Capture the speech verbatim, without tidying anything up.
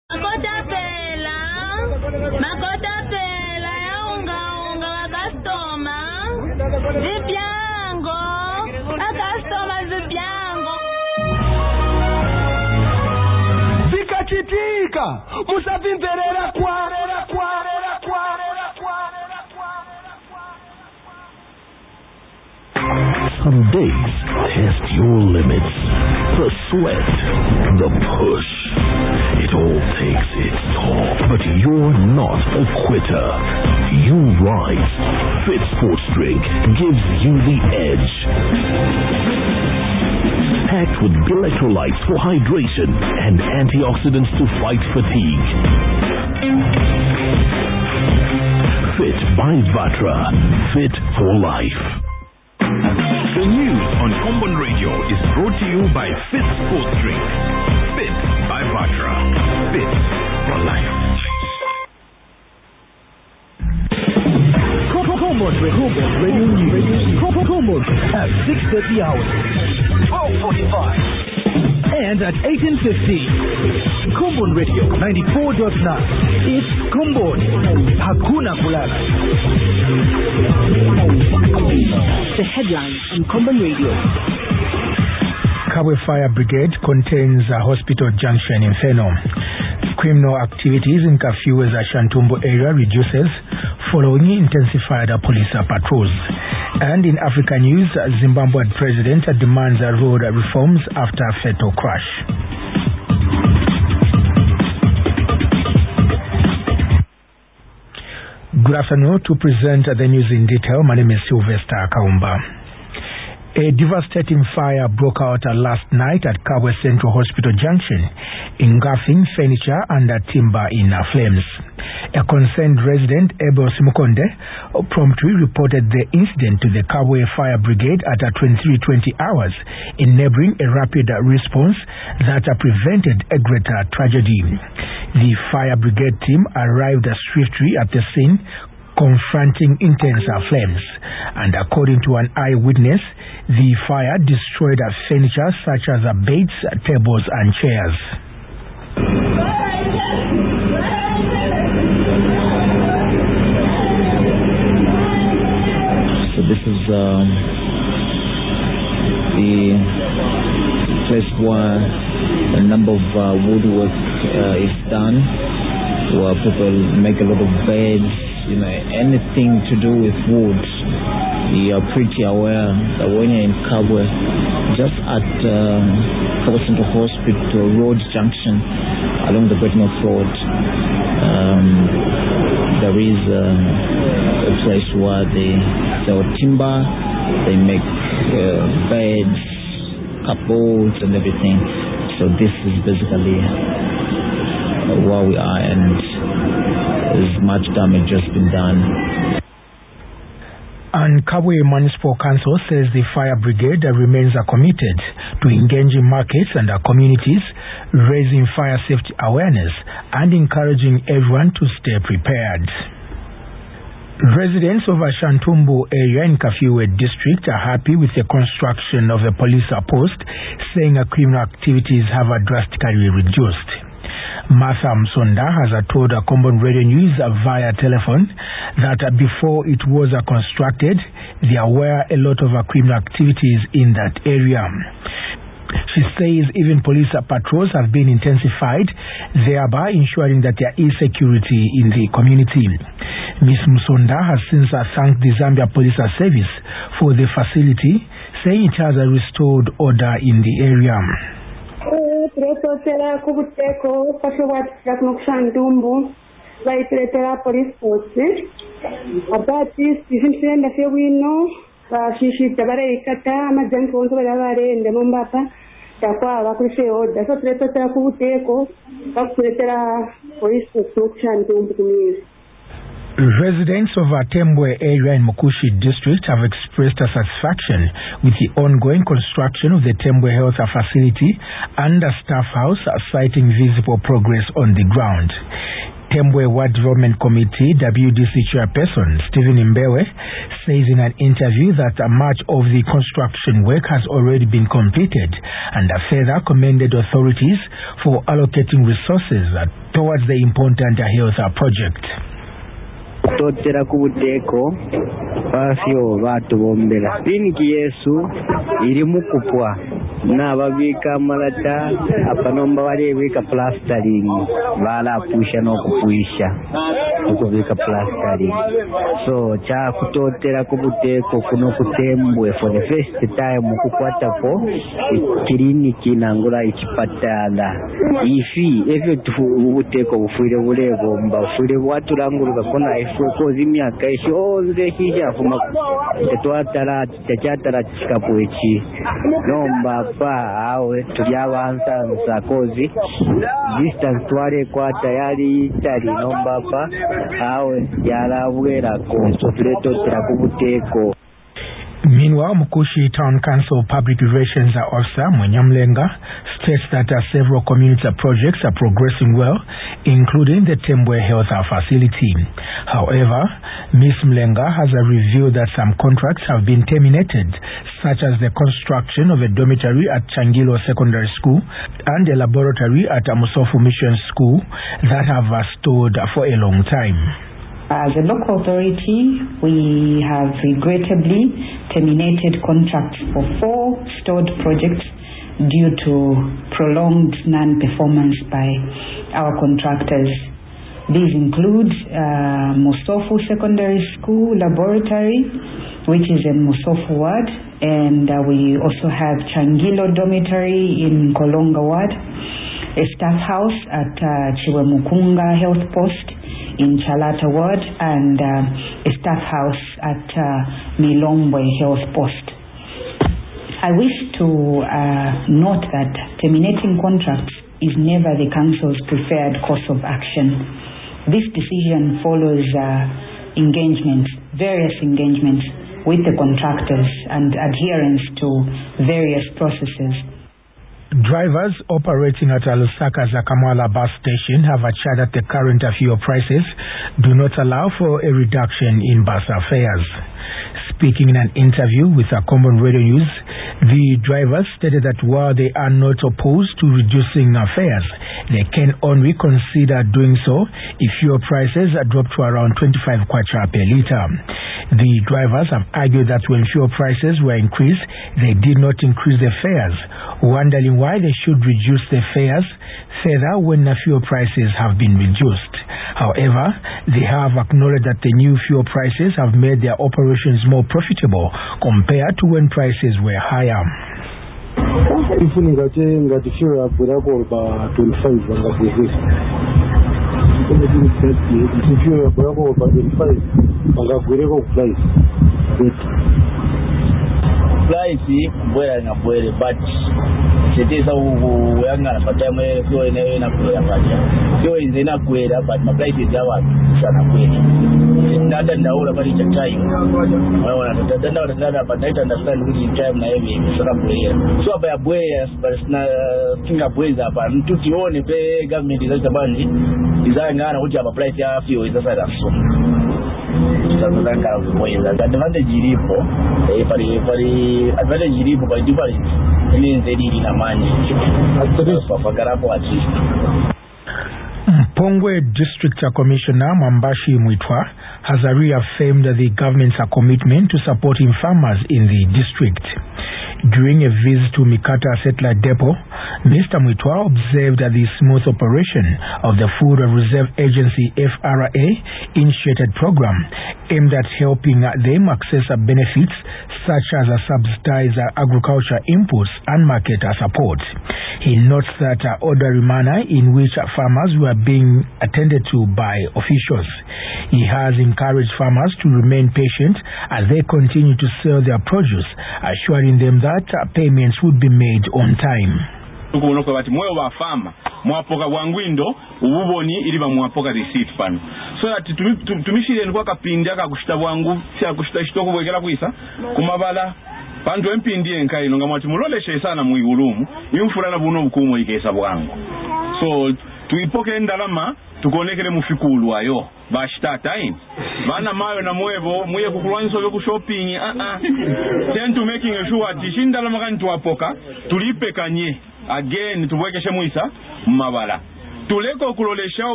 Makota pela, makota pela ya unga unga wa customer, zipyango, a customer zipyango. Zikachitika, musavimverera kwarera kwarera kwarera kwarera kwarera. Some days test your limits. The sweat, the push. It all takes its toll, but you're not a quitter. You rise. Fit Sports Drink gives you the edge. Packed with electrolytes for hydration and antioxidants to fight fatigue. Fit by Vatra. Fit for life. The news on Common Radio is brought to you by Fit Sports Drink. Fit by Vatra. Fit for life. Common Radio News. Common at six thirty hours, twelve forty-five, and at eighteen fifty. Common Radio ninety-four point nine. It's Common. Hakuna Kulala. The headlines on Common Radio. Kabwe Fire Brigade contains a hospital junction in Feno. Criminal activities in Kafiwe's Shantumbo area reduces following intensified police patrols. And in Africa news, Zimbabwean president demands road reforms after fatal crash. Good afternoon. To present the news in detail, my name is Sylvester Kaumba. A devastating fire broke out last night at Kabwe Central Hospital Junction, engulfing furniture and timber in flames. A concerned resident, Abel Simukonde, promptly reported the incident to the Kabwe Fire Brigade at twenty-three twenty hours, enabling a rapid response that prevented a greater tragedy. The fire brigade team arrived swiftly at the scene, confronting intense flames, and according to an eyewitness, the fire destroyed furniture such as beds, tables, and chairs. So this is um, the place where a number of uh, woodwork uh, is done, where people make a lot of beds. You know, anything to do with wood, you are pretty aware that when you're in Kabwe, just at um, Kabwe Central Hospital Road Junction, along the Great North Road, um, there is um, a place where they sell timber, they make uh, beds, cupboards, and everything. So this is basically uh, where we are, and as much damage has been done. And Kabwe Municipal Council says the fire brigade remains committed to engaging markets and communities, raising fire safety awareness, and encouraging everyone to stay prepared. Residents of Shantumbo area in Kafiwe district are happy with the construction of a police post, saying criminal activities have drastically reduced. Martha Msonda has told a Common Radio News via telephone that before it was constructed, there were a lot of criminal activities in that area. She says even police patrols have been intensified, thereby ensuring that there is security in the community. Miz Msonda has since thanked the Zambia Police Service for the facility, saying it has restored order in the area. Turetotera kubuteko pashobwatikira kuno kushandumbu vaituletera police post abati izintenda fyewino vashishita vareikata amajani konzo varavaarende mombapa takwava kuise order so turetotera kubuteko vakutuletera police post kuno kushandumbu kumiri. Residents of Tembwe area in Mukushi district have expressed a satisfaction with the ongoing construction of the Tembwe Health Facility and a staff house, citing visible progress on the ground. Tembwe Ward Development Committee W D C Chairperson Stephen Imbewe says in an interview that much of the construction work has already been completed, and further commended authorities for allocating resources towards the important health project. Totera kubuteko pasio batu bombera kliniki yesu iri mukupwa nababika malata apanomba balebika plastering bala pusha no kupuisha ukubika plastering so cha kutotera kubuteko kuno kutembwe for the first time kukwata ko kliniki nangula ikipatala ifi effect ubuteko bufuire bulego mbafuire watu languluka kona ifwe kozi myaka ishonze hijafuma tetwatara techatara chikapoechi nomba pa awe tuliavanza nsakozi distance tware kwa tayari itali nomba pa awe yarabwera ko sofleto terakubuteko. Meanwhile, Mukushi Town Council Public Relations Officer Mwanyamlenga states that uh, several community projects are progressing well, including the Tembwe Health Facility. However, Miz Mlenga has uh, revealed that some contracts have been terminated, such as the construction of a dormitory at Changilo Secondary School and a laboratory at Amusofu Mission School that have uh, stood for a long time. As a local authority, we have regrettably terminated contracts for four stored projects due to prolonged non-performance by our contractors. These include uh, Musofu Secondary School Laboratory, which is in Musofu Ward, and uh, we also have Changilo Dormitory in Kolonga Ward, a staff house at uh, Chiwemukunga Health Post in Chalata Ward, and uh, a staff house at uh, Milombwe Health Post. I wish to uh, note that terminating contracts is never the Council's preferred course of action. This decision follows uh, engagements, various engagements with the contractors and adherence to various processes. Drivers operating at Alusaka's Akamwala bus station have assured that the current fuel prices do not allow for a reduction in bus fares. Speaking in an interview with a Common Radio News, the drivers stated that while they are not opposed to reducing fares, they can only consider doing so if fuel prices drop to around twenty-five kwacha per litre. The drivers have argued that when fuel prices were increased, they did not increase the fares, wondering why they should reduce the fares further when the fuel prices have been reduced. However, they have acknowledged that the new fuel prices have made their operations more profitable compared to when prices were higher. If we get the fuel up with about twenty-five, if you have about twenty-five, price. Price, where and where, but it is a young time you in a prayer. You is in a queer, but my place is our son of queer. Not an hour about each time. I want to know another, but I understand which time I am prayer. So by a boy, but it's not king of ways up and took the only pay government is a bunny. Design which have a place a few is a side of so. Advantage ilipo pali pali advantage ilipo pali dipali ini nzedi ina mani kwa garapo artist. Mpongwe District Commissioner Mambashi Mwitwa has reaffirmed the government's commitment to supporting farmers in the district. During a visit to Mikata Satellite Depot, Mister Mwitwa observed the smooth operation of the Food Reserve Agency F R A initiated program aimed at helping them access benefits such as subsidized agriculture inputs and market support. He notes that orderly manner in which farmers were being attended to by officials. He has encouraged farmers to remain patient as they continue to sell their produce, assuring them that payments would be made on time. Tukunoka bati moyo wa farmer mwapoka wangwindo ububoni iliba mwapoka receipt pano so that tumishire ndwa kapindi aka kushita bwangu sia kushita shitoko bwekera kwisa kumabala panto empindi enkai nonga mwati muloleshe sana muigulumu imfulana buno bukumo ikesa bwangu so tuipoke ndalama tukonekele mufikulu ayo bashita time bana mayo na mwevo muye kukulwanso byo ku shopping ah ah then to making sure ati shindalama kan tuapoka tulipe kanye again tubwekeshe muisa mabala tuleko kulolesha